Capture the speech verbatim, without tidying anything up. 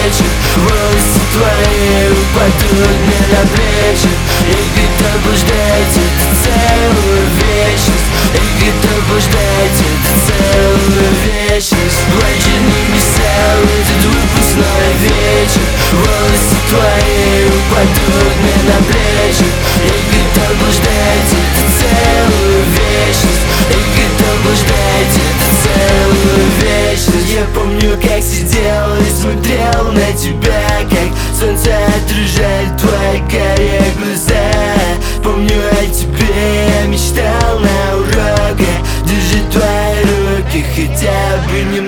вечер волосы твои упадут мне на плечи. И где-то блуждаете целую вечность, и где-то блуждаете целую вечность. Плачут небеса в этот выпускной вечер, волосы твои упадут мне на плечи. И где-то блуждаете целую вечность, и где-то блуждаете целую вечность. Я помню, как сидел и смотрел на тебя, как солнце отражает твои карие глаза. Помню о тебе, я мечтал на уроках держать твои руки хотя бы немного.